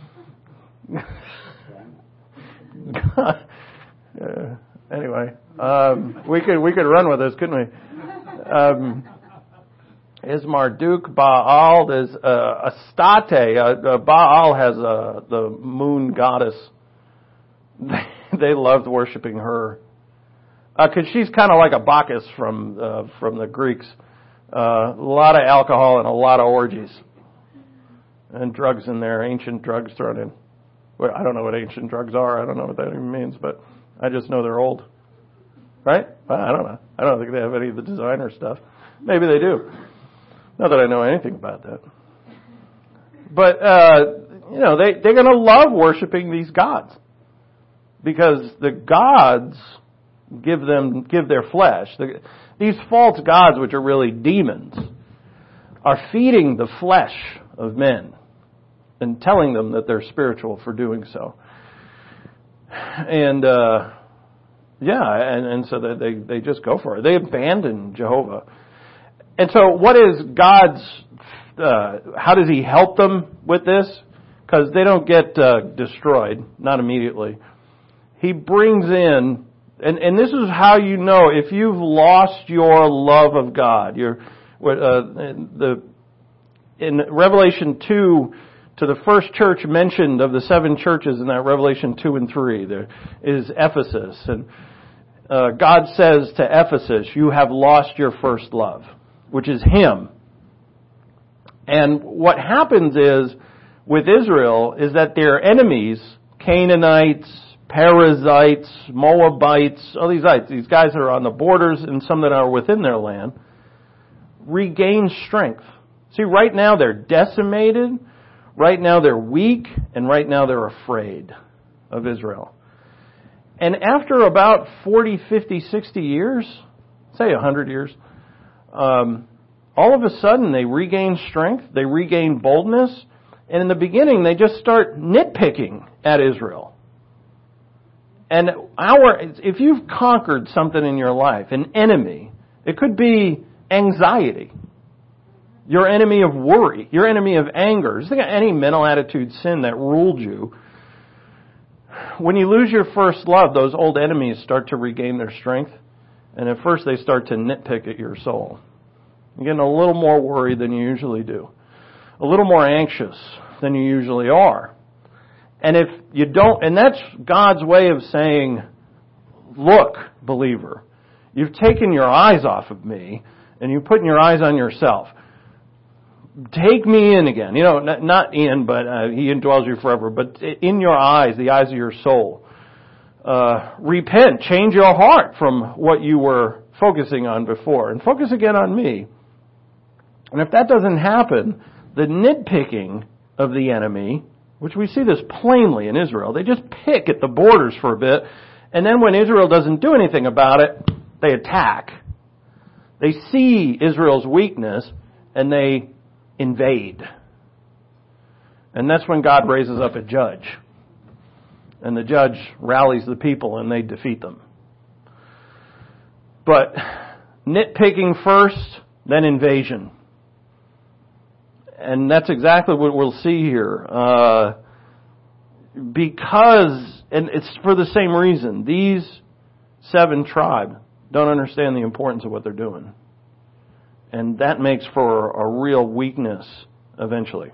uh, anyway, um, we could we could run with this, couldn't we? Um, is Marduk, Baal, there's uh, Astarte. Uh, uh, Baal has uh, the moon goddess. They, they loved worshiping her. Because uh, she's kind of like a Bacchus from uh, from the Greeks. Uh, a lot of alcohol and a lot of orgies. And drugs in there, ancient drugs thrown in. Well, I don't know what ancient drugs are. I don't know what that even means, but I just know they're old. Right? Well, I don't know. I don't think they have any of the designer stuff. Maybe they do. Not that I know anything about that. But, uh, you know, they, they're going to love worshiping these gods. Because the gods give them, give their flesh. The, these false gods, which are really demons, are feeding the flesh of men and telling them that they're spiritual for doing so. And, uh, yeah, and, and so they, they just go for it. They abandon Jehovah. And so what is God's, uh, how does He help them with this? Because they don't get uh, destroyed, not immediately. He brings in, and, and this is how you know if you've lost your love of God. You're, uh, the, in Revelation two, to the first church mentioned of the seven churches in that Revelation two and three, there is Ephesus. And uh, God says to Ephesus, you have lost your first love, which is Him. And what happens is, with Israel, is that their enemies, Canaanites, Perizzites, Moabites, all these ites, these guys that are on the borders and some that are within their land, regain strength. See, right now they're decimated, right now they're weak, and right now they're afraid of Israel. And after about forty, fifty, sixty years, say one hundred years, um, all of a sudden they regain strength, they regain boldness, and in the beginning they just start nitpicking at Israel. And our, if you've conquered something in your life, an enemy, it could be anxiety, your enemy of worry, your enemy of anger, just think of any mental attitude sin that ruled you. When you lose your first love, those old enemies start to regain their strength, and at first they start to nitpick at your soul. You're getting a little more worried than you usually do, a little more anxious than you usually are. And if you don't, and that's God's way of saying, look, believer, You've taken your eyes off of me, and you're putting your eyes on yourself. Take me in again. You know, not, not in, but uh, He indwells you forever, but in your eyes, the eyes of your soul. Uh, repent. Change your heart from what you were focusing on before, and focus again on me. And if that doesn't happen, the nitpicking of the enemy, which we see this plainly in Israel, they just pick at the borders for a bit, and then when Israel doesn't do anything about it, they attack. They see Israel's weakness, and they invade. And that's when God raises up a judge. And the judge rallies the people, and they defeat them. But nitpicking first, then invasion. And that's exactly what we'll see here. Uh, because, and it's for the same reason, these seven tribes don't understand the importance of what they're doing. And that makes for a real weakness eventually.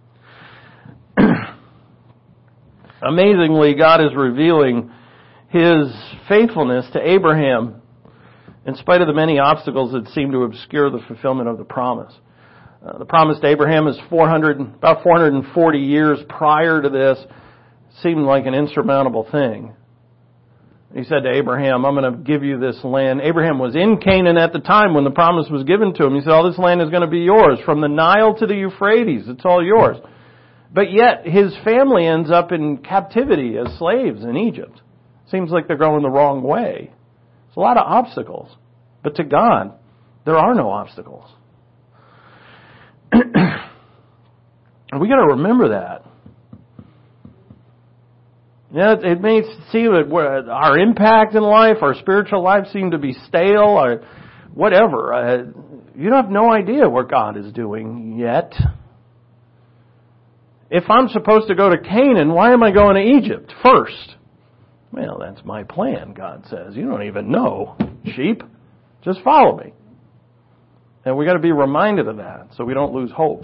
Amazingly, God is revealing His faithfulness to Abraham in spite of the many obstacles that seem to obscure the fulfillment of the promise. Uh, the promise to Abraham is four hundred, about four hundred forty years prior to this. Seemed like an insurmountable thing. He said to Abraham, I'm going to give you this land. Abraham was in Canaan at the time when the promise was given to him. He said, all this land is going to be yours. From the Nile to the Euphrates, it's all yours. But yet, his family ends up in captivity as slaves in Egypt. Seems like they're going the wrong way. There's a lot of obstacles. But to God, there are no obstacles. And we got to remember that. Yeah, it may seem that our impact in life, our spiritual life seem to be stale or whatever. Uh, you have no idea what God is doing yet. If I'm supposed to go to Canaan, why am I going to Egypt first? Well, that's my plan, God says. You don't even know, sheep. Just follow me. And we got to be reminded of that so we don't lose hope.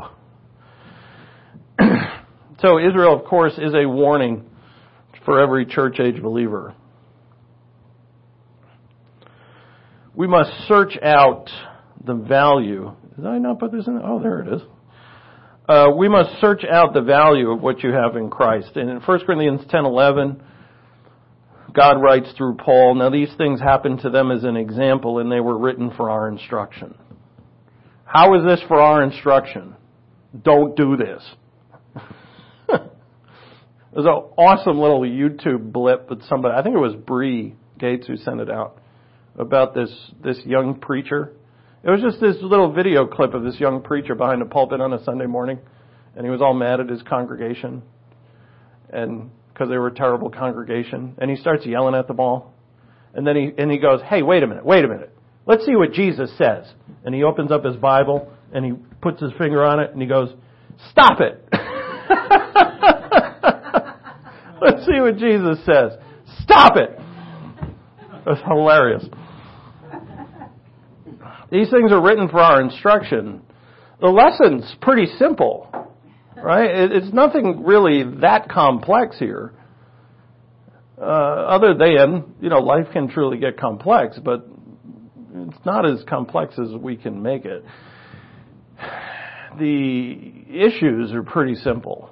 So Israel, of course, is a warning for every church-age believer. We must search out the value. Did I not put this in? Oh, there it is. Uh, we must search out the value of what you have in Christ. And in First Corinthians ten eleven, God writes through Paul, now these things happened to them as an example, and they were written for our instruction. How is this for our instruction? Don't do this. There's an awesome little YouTube blip that somebody, I think it was Bree Gates who sent it out, about this, this young preacher. It was just this little video clip of this young preacher behind a pulpit on a Sunday morning, and he was all mad at his congregation, and because they were a terrible congregation, and he starts yelling at them all, and then he and he goes, hey, wait a minute, wait a minute, let's see what Jesus says. And he opens up his Bible, and he puts his finger on it, and he goes, stop it. Let's see what Jesus says. Stop it. That's hilarious. These things are written for our instruction. The lesson's pretty simple, right? It's nothing really that complex here. Uh, other than, you know, life can truly get complex, but it's not as complex as we can make it. The issues are pretty simple.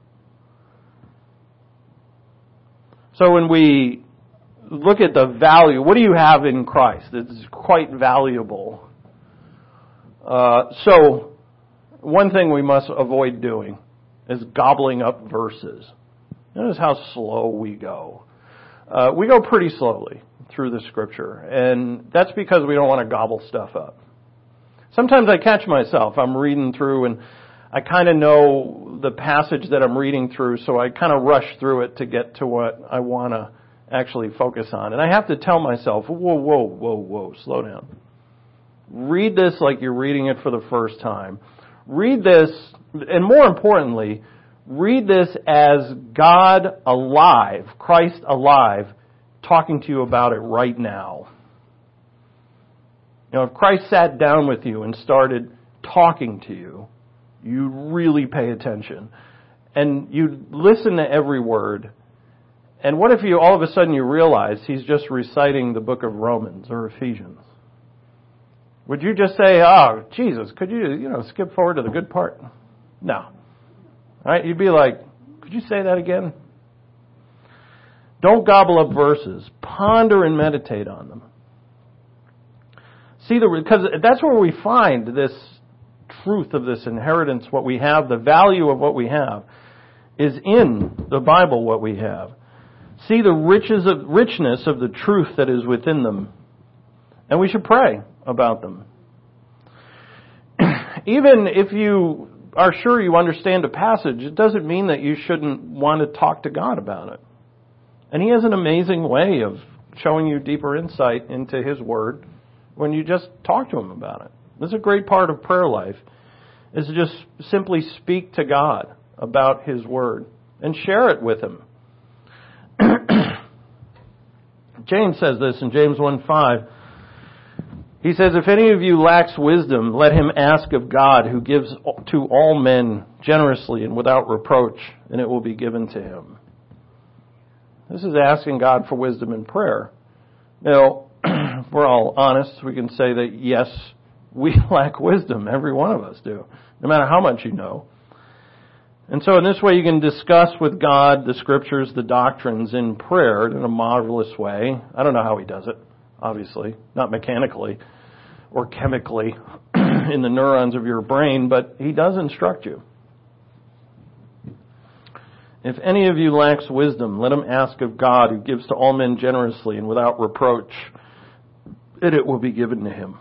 So when we look at the value, what do you have in Christ? It's quite valuable. Uh, so one thing we must avoid doing is gobbling up verses. Notice how slow we go. Uh, we go pretty slowly through the Scripture, and that's because we don't want to gobble stuff up. Sometimes I catch myself. I'm reading through, and I kind of know the passage that I'm reading through, so I kind of rush through it to get to what I want to actually focus on. And I have to tell myself, whoa, whoa, whoa, whoa, slow down. Read this like you're reading it for the first time. Read this, and more importantly, read this as God alive, Christ alive, talking to you about it right now. You know, if Christ sat down with you and started talking to you, you really pay attention. And you listen to every word, And what if you all of a sudden you realize he's just reciting the book of Romans or Ephesians? Would you just say, oh, Jesus, could you, you know, skip forward to the good part? No. All right? You'd be like, could you say that again? Don't gobble up verses. Ponder and meditate on them. See, the because that's where we find this truth of this inheritance, what we have, the value of what we have, is in the Bible, what we have. See the riches of, richness of the truth that is within them. And we should pray about them. Even if you are sure you understand a passage, it doesn't mean that you shouldn't want to talk to God about it. And He has an amazing way of showing you deeper insight into His Word when you just talk to Him about it. This is a great part of prayer life, is to just simply speak to God about His Word and share it with Him. James says this in James one five. He says, if any of you lacks wisdom, let him ask of God, who gives to all men generously and without reproach, and it will be given to him. This is asking God for wisdom in prayer. Now, if we're all honest, we can say that yes, we lack wisdom. Every one of us do, no matter how much you know. And so in this way you can discuss with God the Scriptures, the doctrines in prayer in a marvelous way. I don't know how He does it, obviously, not mechanically or chemically in the neurons of your brain, but He does instruct you. If any of you lacks wisdom, let him ask of God, who gives to all men generously and without reproach, and it will be given to him.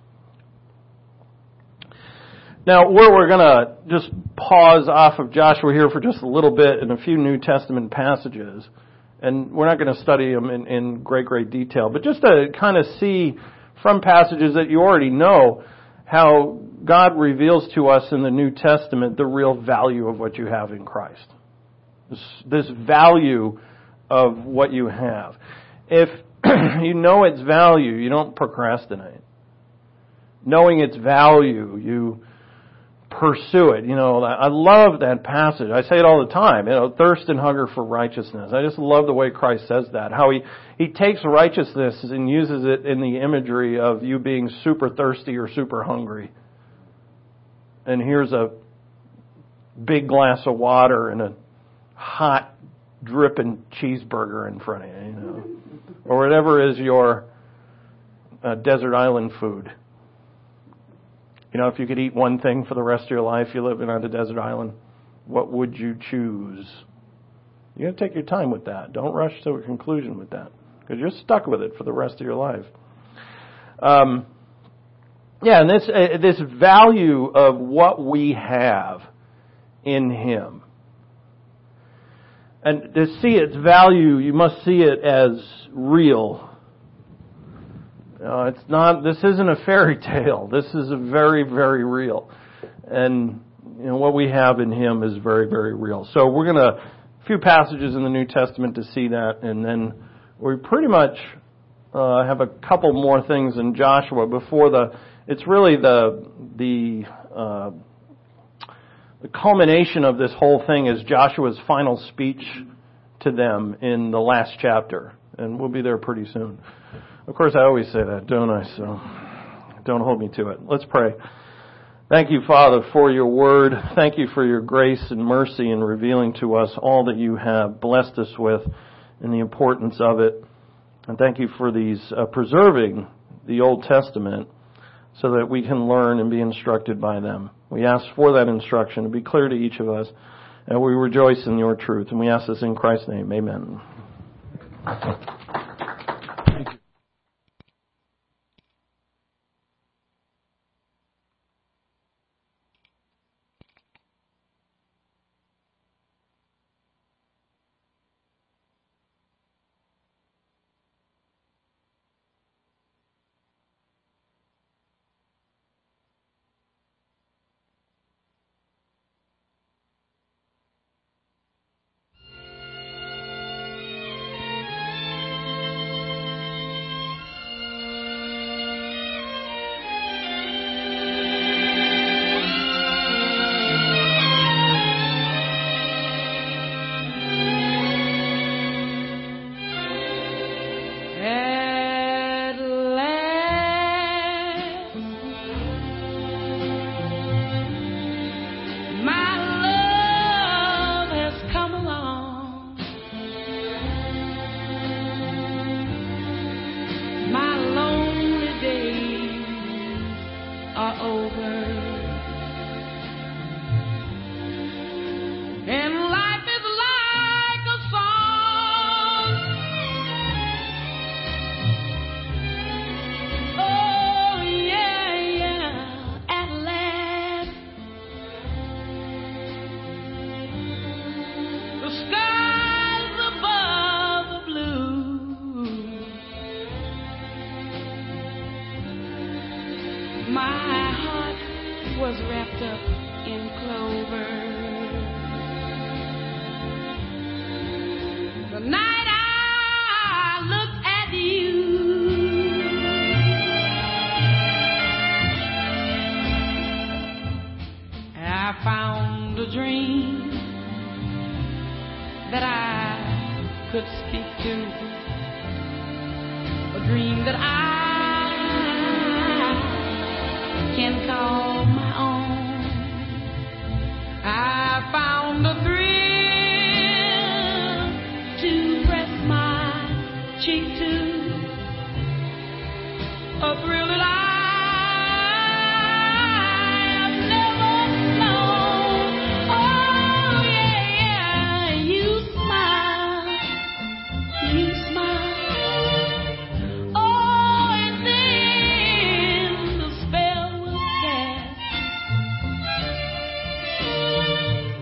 Now, where we're going to just pause off of Joshua here for just a little bit in a few New Testament passages, and we're not going to study them in, in great, great detail, but just to kind of see from passages that you already know how God reveals to us in the New Testament the real value of what you have in Christ. This, this value of what you have. If you know its value, you don't procrastinate. Knowing its value, you pursue it. You know, I love that passage. I say it all the time. You know, thirst and hunger for righteousness. I just love the way Christ says that. How he, he takes righteousness and uses it in the imagery of you being super thirsty or super hungry. And here's a big glass of water and a hot, dripping cheeseburger in front of you, you know, or whatever is your uh, desert island food. You know, if you could eat one thing for the rest of your life, you live on a desert island, what would you choose? You got to take your time with that. Don't rush to a conclusion with that, because you're stuck with it for the rest of your life. Um, yeah, and this uh, this value of what we have in Him. And to see its value, you must see it as real. Uh, it's not. This isn't a fairy tale. This is a very, very real. And you know what we have in Him is very, very real. So we're going to a few passages in the New Testament to see that, and then we pretty much uh, have a couple more things in Joshua before the. It's really the the. Uh, The culmination of this whole thing is Joshua's final speech to them in the last chapter. And we'll be there pretty soon. Of course, I always say that, don't I? So don't hold me to it. Let's pray. Thank you, Father, for your word. Thank you for your grace and mercy in revealing to us all that you have blessed us with and the importance of it. And thank you for these uh, preserving the Old Testament so that we can learn and be instructed by them. We ask for that instruction to be clear to each of us, and we rejoice in your truth. And we ask this in Christ's name. Amen. Thank you. that I could speak to, a dream that I can call my own. I found a thrill to press my cheek to, a thrill